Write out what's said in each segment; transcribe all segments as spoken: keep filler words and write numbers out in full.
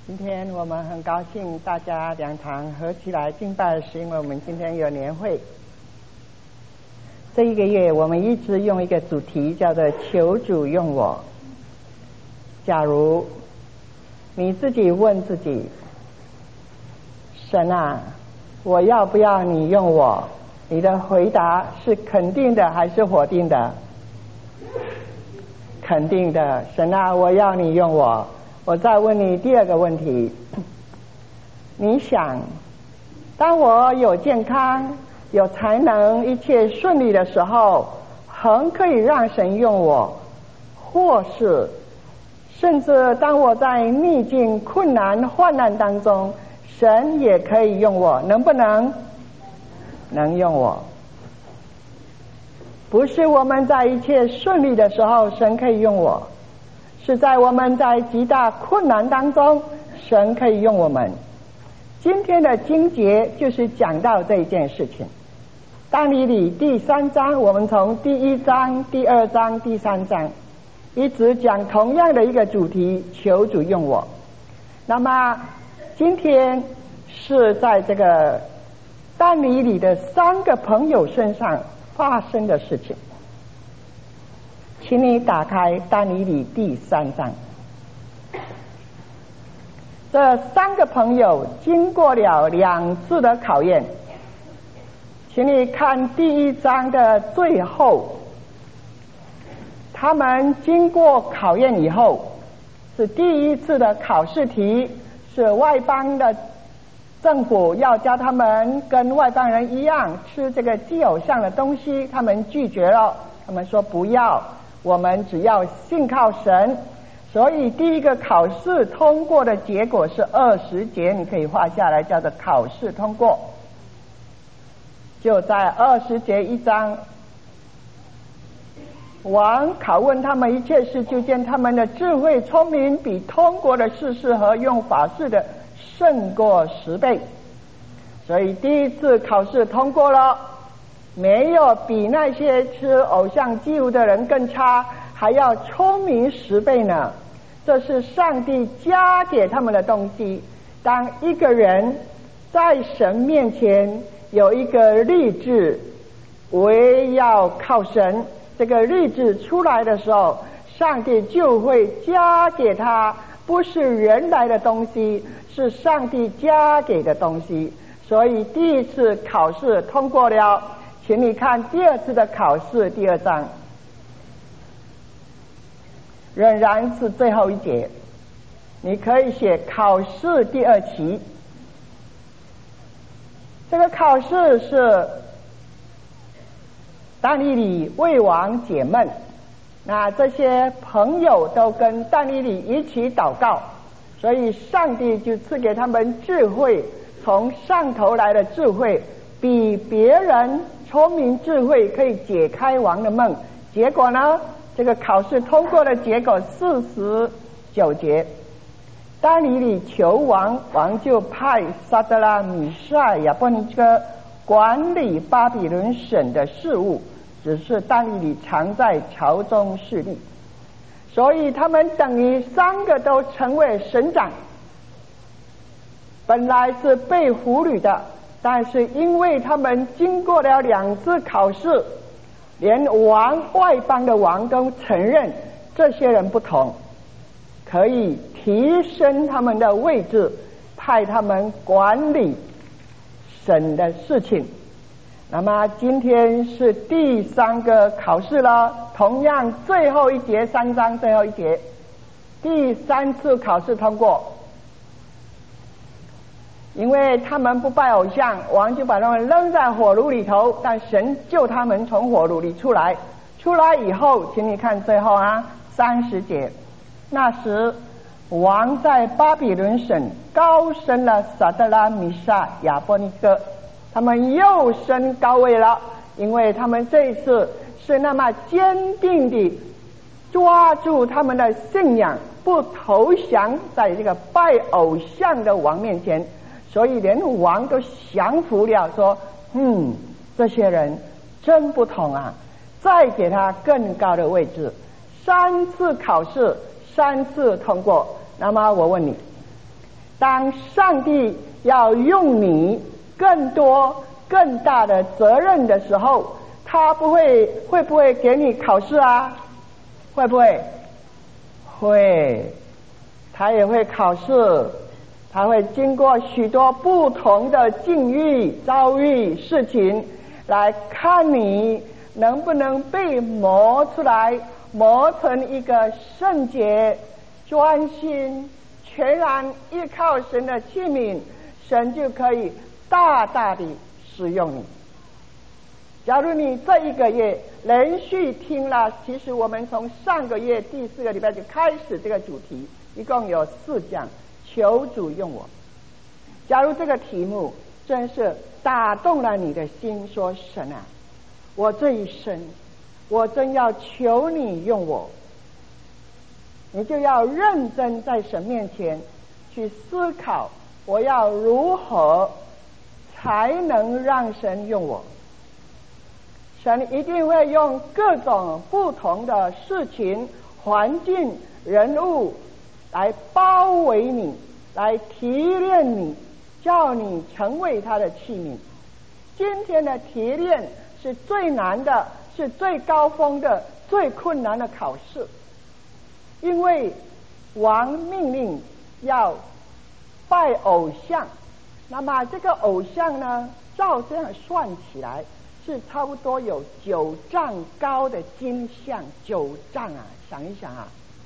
今天我们很高兴大家两堂合起来敬拜，是因为我们今天有年会。这一个月我们一直用一个主题叫做求主用我。假如你自己问自己，神啊，我要不要你用我？你的回答是肯定的还是否定的？肯定的。神啊，我要你用我。我再问你第二个问题，你想当我有健康有才能一切顺利的时候，很可以让神用我，或是甚至当我在逆境困难患难当中，神也可以用我，能不能？能用我。不是我们在一切顺利的时候神可以用我，是在我们在极大困难当中神可以用我们。今天的经节就是讲到这一件事情。但以理第三章，我们从第一章第二章第三章一直讲同样的一个主题，求主用我。那么今天是在这个但以理的三个朋友身上发生的事情。请你打开但以理第三章。这三个朋友经过了两次的考验，请你看第一章的最后，他们经过考验以后，是第一次的考试题，是外邦的政府要教他们跟外邦人一样吃这个祭偶像的东西，他们拒绝了，他们说不要，我们只要信靠神。所以第一个考试通过的结果是二十节，你可以画下来，叫做考试通过。就在二十节一章，王拷问他们一切事，就见他们的智慧聪明比通过的事事和用法事的胜过十倍。所以第一次考试通过了，没有比那些吃偶像祭物的人更差，还要聪明十倍呢。这是上帝加给他们的东西。当一个人在神面前有一个立志，唯要靠神，这个立志出来的时候，上帝就会加给他，不是人来的东西，是上帝加给的东西。所以第一次考试通过了，请你看第二次的考试第二章，仍然是最后一节，你可以写考试第二期。这个考试是但以理为王解闷，那这些朋友都跟但以理一起祷告，所以上帝就赐给他们智慧，从上头来的智慧，比别人聪明智慧，可以解开王的梦。结果呢，这个考试通过的结果四十九节，但以理求王，王就派撒德拉米煞亚伯尼哥管理巴比伦省的事务，只是但以理常在朝中侍立。所以他们等于三个都成为省长。本来是被俘虏的，但是因为他们经过了两次考试，连王外邦的王都承认这些人不同，可以提升他们的位置，派他们管理省的事情。那么今天是第三个考试了，同样最后一节，三章最后一节，第三次考试通过。因为他们不拜偶像，王就把他们扔在火炉里头，但神救他们从火炉里出来。出来以后，请你看最后啊，三十节，那时王在巴比伦省高升了撒德拉米煞亚伯尼哥，他们又升高位了，因为他们这一次是那么坚定地抓住他们的信仰，不投降在这个拜偶像的王面前，所以连王都降服了，说嗯，这些人真不同啊，再给他更高的位置。三次考试，三次通过。那么我问你， 当上帝要用你更多更大的责任的时候，他不会会不会给你考试啊？会不会？会，他也会考试，他会经过许多不同的境遇遭遇事情，来看你能不能被磨出来，磨成一个圣洁、专心、全然依靠神的器皿，神就可以大大的使用你。假如你这一个月连续听了，其实我们从上个月第四个礼拜就开始这个主题，一共有四讲，求主用我。假如这个题目真是打动了你的心，说神啊，我这一生我真要求你用我，你就要认真在神面前去思考，我要如何才能让神用我。神一定会用各种不同的事情、环境、人物来包围你，来提炼你，叫你成为他的器皿。今天的提炼是最难的，是最高峰的，最困难的考试，因为王命令要拜偶像，那么这个偶像呢，照这样算起来是差不多有九丈高的金像，九丈啊！想一想啊，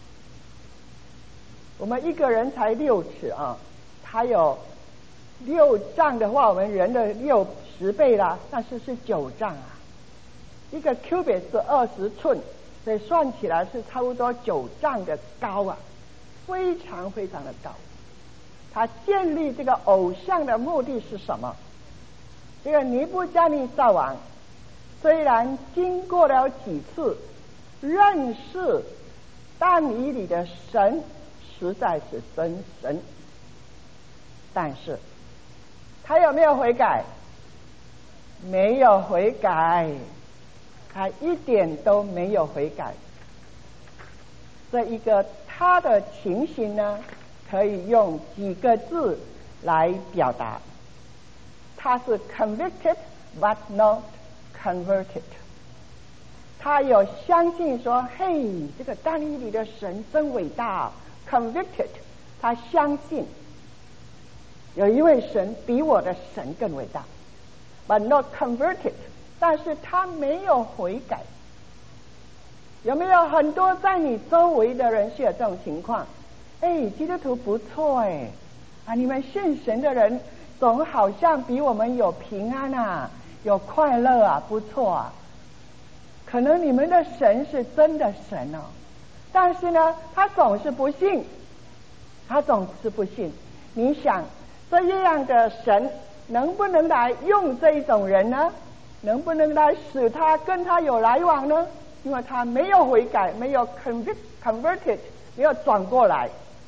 我们一个人才六尺啊，他有六丈的话，我们人的六十倍啦，但是是九丈啊。一个 cubit 是二十寸，所以算起来是差不多九丈的高啊，非常非常的高。他建立这个偶像的目的是什么？这个尼布甲尼撒王虽然经过了几次认识但以理的神实在是真神，但是他有没有悔改？没有悔改，他一点都没有悔改。这一个他的情形呢，可以用几个字来表达，他是 convicted but not converted。 他有相信说，嘿，这个但以理的神真伟大， convicted， 他相信有一位神比我的神更伟大， but not converted， 但是他没有悔改。有没有很多在你周围的人是有这种情况？哎，基督徒不错哎，啊，你们信神的人总好像比我们有平安啊，有快乐啊，不错啊。可能你们的神是真的神哦，但是呢，他总是不信，他总是不信。你想这样的神能不能来用这一种人呢？能不能来使他跟他有来往呢？因为他没有悔改，没有 convict converted， 没有转过来。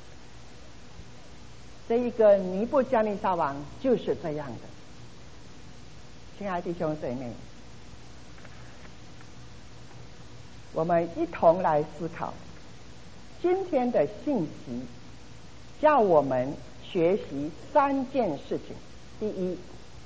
这一个尼布甲尼撒王就是这样的。亲爱的弟兄姊妹，我们一同来思考今天的信息，叫我们学习三件事情。第一，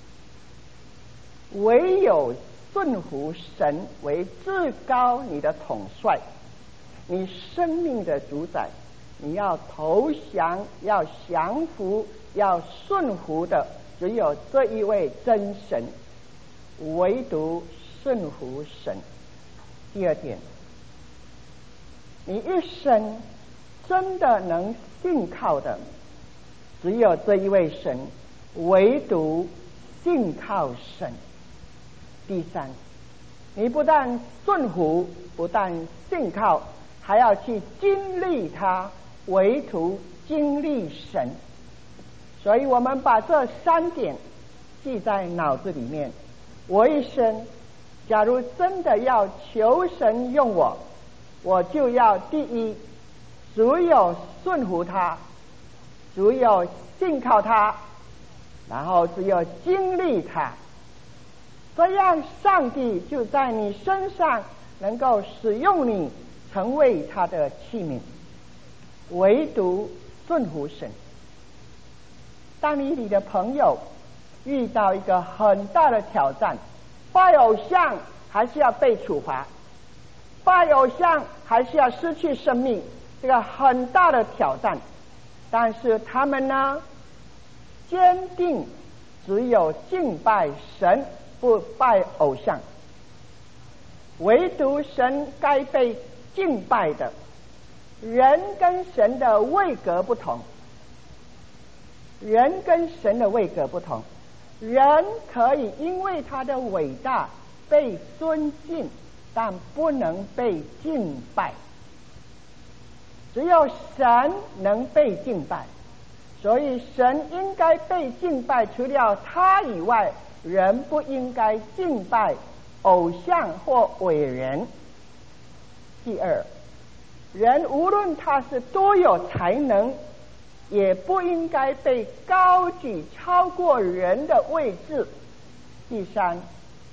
唯有顺服神为至高你的统帅，你生命的主宰，你要投降，要降服，要顺服的只有这一位真神，唯独顺服神。第二点，你一生真的能信靠的只有这一位神，唯独信靠神。第三，你不但顺服，不但信靠，还要去经历他，唯独经历神。所以我们把这三点记在脑子里面。我一生假如真的要求神用我，我就要第一，只有顺服他，只有信靠他，然后只有经历他，这样上帝就在你身上能够使用你，成为他的器皿。唯独顺服神。 当你你的朋友遇到一个很大的挑战，拜偶像还是要被处罚，拜偶像还是要失去生命，这个很大的挑战，但是他们呢坚定只有敬拜神，不拜偶像。唯独神该被敬拜的，人跟神的位格不同，人跟神的位格不同，人可以因为他的伟大被尊敬，但不能被敬拜，只有神能被敬拜，所以神应该被敬拜，除了他以外，人不应该敬拜偶像或伟人。第二，人无论他是多有才能，也不应该被高举超过人的位置。第三，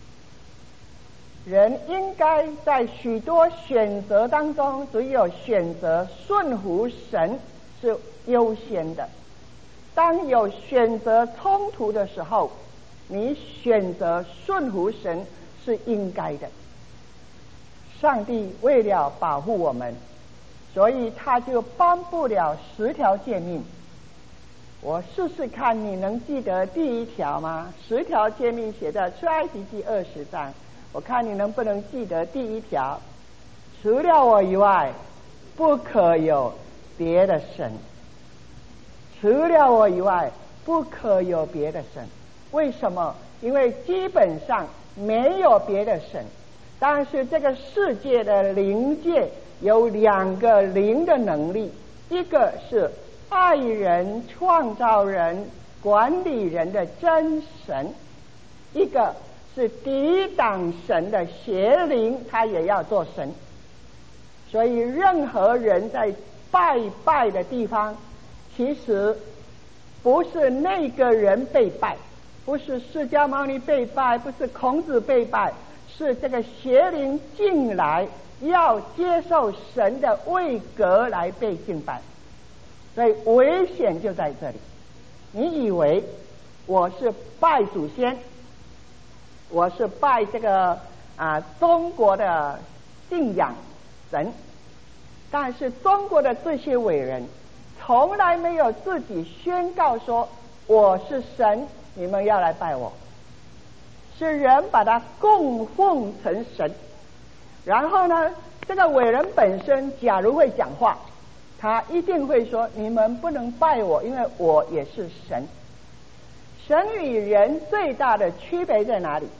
人应该在许多选择当中，只有选择顺服神是优先的。当有选择冲突的时候，你选择顺服神是应该的。上帝为了保护我们，所以他就颁布了十条诫命。我试试看你能记得第一条吗？十条诫命写在出埃及记二十章，我看你能不能记得第一条，除了我以外不可有别的神，除了我以外不可有别的神。为什么？因为基本上没有别的神，但是这个世界的灵界有两个灵的能力，一个是爱人、创造人、管理人的真神，一个是抵挡神的邪灵，他也要做神。所以任何人在拜拜的地方，其实不是那个人被拜，不是释迦牟尼被拜，不是孔子被拜，是这个邪灵进来要接受神的位格来被敬拜。所以危险就在这里，你以为我是拜祖先，我是拜这个啊中国的信仰神，但是中国的这些伟人从来没有自己宣告说我是神，你们要来拜我，是人把它供奉成神。然后呢，这个伟人本身假如会讲话，他一定会说你们不能拜我，因为我也是神。神与人最大的区别在哪里？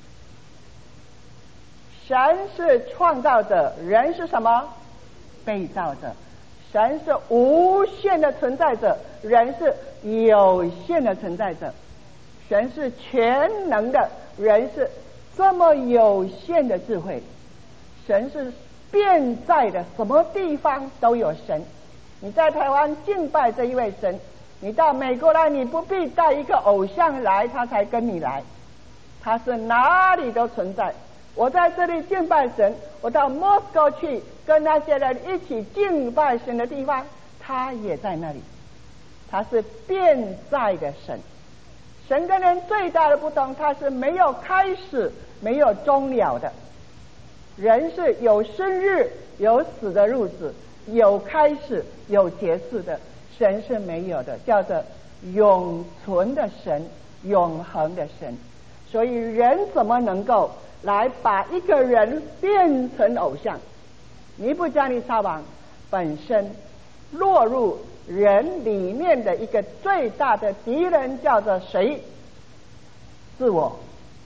神是创造者，人是什么？被造者。神是无限的存在者，人是有限的存在者。神是全能的，人是这么有限的智慧。神是遍在的，什么地方都有神。你在台湾敬拜这一位神，你到美国来，你不必带一个偶像来，他才跟你来，他是哪里都存在。我在这里敬拜神，我到莫斯科去跟那些人一起敬拜神的地方，他也在那里。他是遍在的神。神跟人最大的不同，他是没有开始没有终了的。人是有生日有死的日子，有开始有结束的，神是没有的，叫做永存的神，永恒的神。所以人怎么能够来把一个人变成偶像？尼布甲尼撒王本身落入人里面的一个最大的敌人，叫做谁？自我。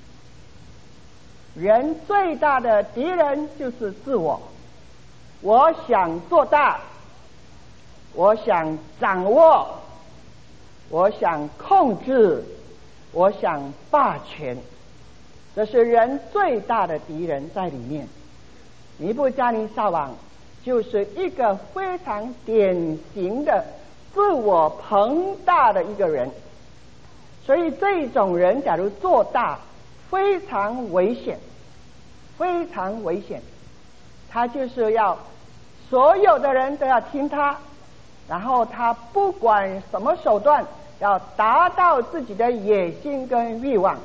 人最大的敌人就是自我。我想做大，我想掌握，我想控制，我想霸权，这是人最大的敌人在里面。尼布甲尼撒王就是一个非常典型的自我膨大的一个人，所以这种人假如做大，非常危险，非常危险。他就是要所有的人都要听他， 然后他不管什么手段，要达到自己的野心跟欲望。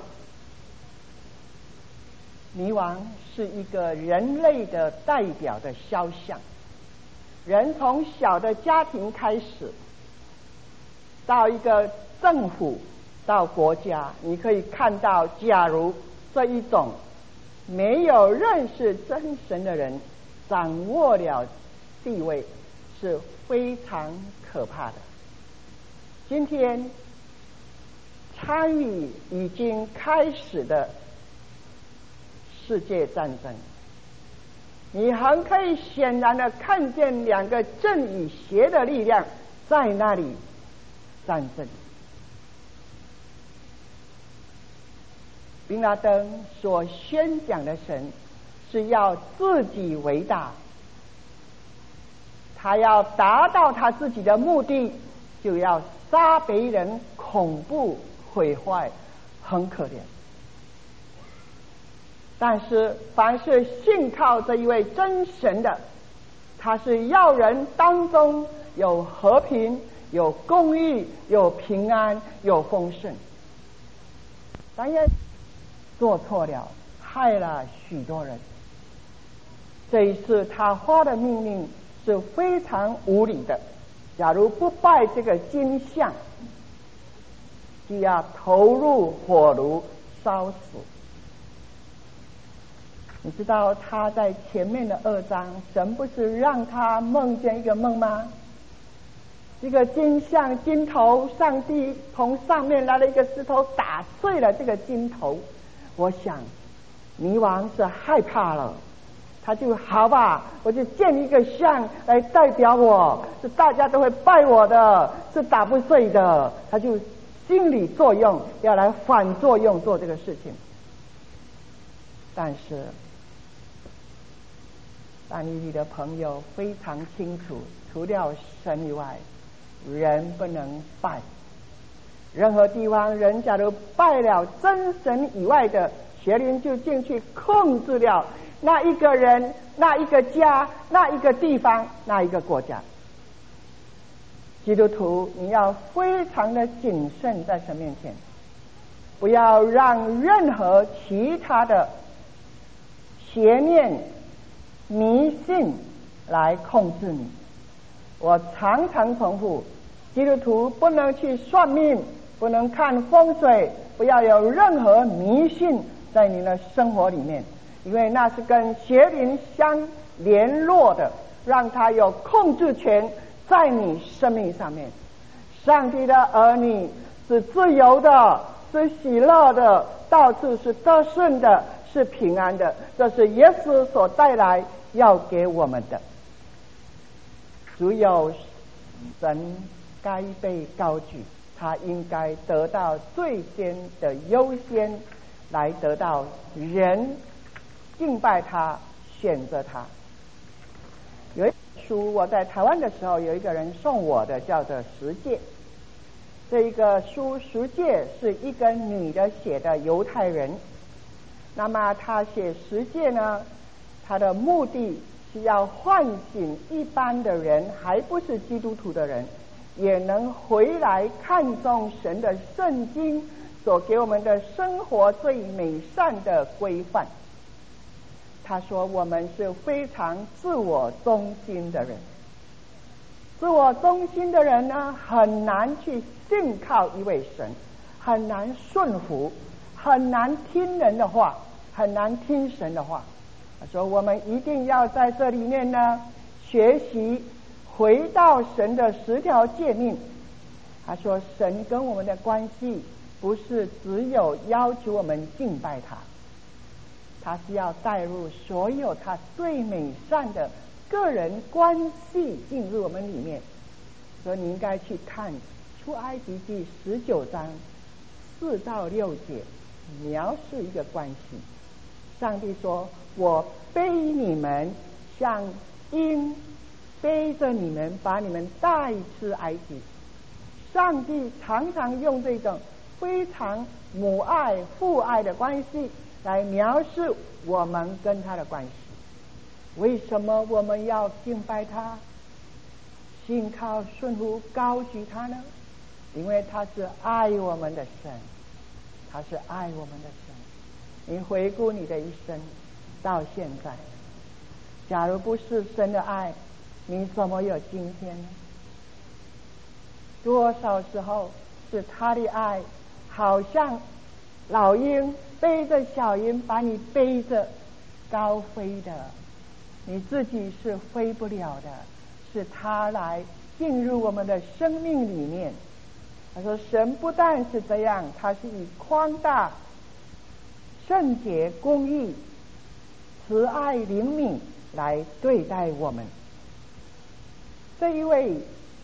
泥王是一个人类的代表的肖像，人从小的家庭开始，到一个政府，到国家，你可以看到，假如这一种没有认识真神的人掌握了地位，是非常可怕的。今天参与已经开始的世界战争，你很可以显然的看见两个正与邪的力量在那里战争。宾拉登所宣讲的神是要自己为大，他要达到他自己的目的，就要杀别人，恐怖毁坏，很可怜。但是凡是信靠这一位真神的，他是要人当中有和平，有公义，有平安，有丰盛。但也做错了，害了许多人。这一次他发的命令是非常无理的，假如不拜这个金像，就要投入火炉烧死。你知道他在前面的二章，神不是让他梦见一个梦吗？一个金像金头，上帝从上面来了一个石头打碎了这个金头。我想泥王是害怕了，他就好吧，我就建一个像来代表我，是大家都会拜我的，是打不碎的。他就心理作用要来反作用做这个事情。但是但以理的朋友非常清楚，除了神以外，人不能拜。任何地方人假如拜了真神以外的邪灵，就进去控制了那一个人，那一个家，那一个地方，那一个国家。基督徒你要非常的谨慎在神面前，不要让任何其他的邪念迷信来控制你。我常常重复，基督徒不能去算命，不能看风水，不要有任何迷信在你的生活里面，因为那是跟邪灵相联络的，让他有控制权在你生命上面。上帝的儿女是自由的，是喜乐的，到处是得胜的，是平安的，这是耶稣所带来要给我们的。只有神该被高举，他应该得到最先的优先，来得到人敬拜他，选择他。有一本书我在台湾的时候，有一个人送我的，叫做《十诫》。这一个书《十诫》是一个女的写的，犹太人。那么他写《十诫》呢，他的目的是要唤醒一般的人，还不是基督徒的人，也能回来看重神的圣经所给我们的生活最美善的规范。他说我们是非常自我中心的人，自我中心的人呢，很难去信靠一位神，很难顺服，很难听人的话，很难听神的话。他说我们一定要在这里面呢学习回到神的十条诫命。他说神跟我们的关系不是只有要求我们敬拜他，他是要带入所有他最美善的个人关系进入我们里面。所以你应该去看出埃及记十九章四到六节，描述一个关系。上帝说我背你们像鹰背着你们，把你们带出埃及。上帝常常用这种非常母爱父爱的关系来描述我们跟他的关系。为什么我们要敬拜他？ 信靠顺服高举他呢？因为他是爱我们的神，他是爱我们的神。你回顾你的一生到现在，假如不是神的爱，你怎么有今天呢？多少时候是他的爱好像老鹰背着小鹰把你背着高飞的，你自己是飞不了的，是他来进入我们的生命里面。他说神不但是这样，他是以宽大、圣洁、公义、慈爱、灵敏来对待我们。这一位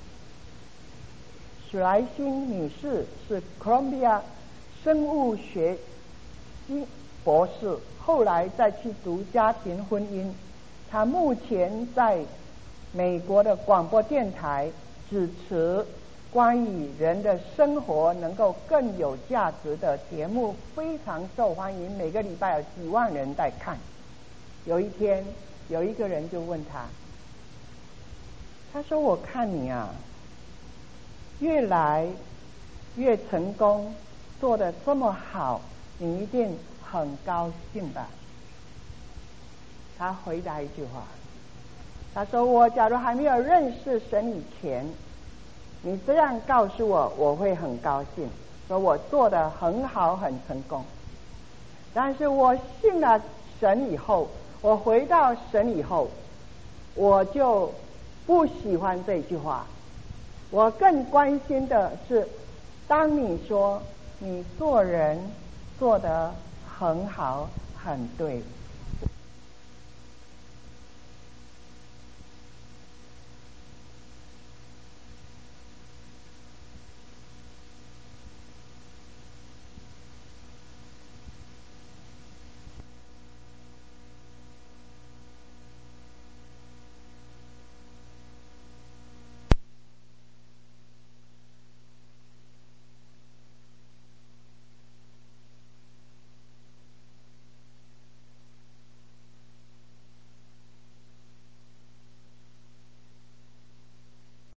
史莱辛女士是哥伦比亚生物学博士，后来再去读家庭婚姻。她目前在美国的广播电台主持关于人的生活能够更有价值的节目，非常受欢迎，每个礼拜有几万人在看。有一天有一个人就问他，他说我看你啊越来越成功，做得这么好，你一定很高兴吧？他回答一句话，他说我假如还没有认识神以前，你这样告诉我，我会很高兴，说我做得很好很成功。但是我信了神以后，我回到神以后，我就不喜欢这句话。我更关心的是，当你说你做人做得很好很对，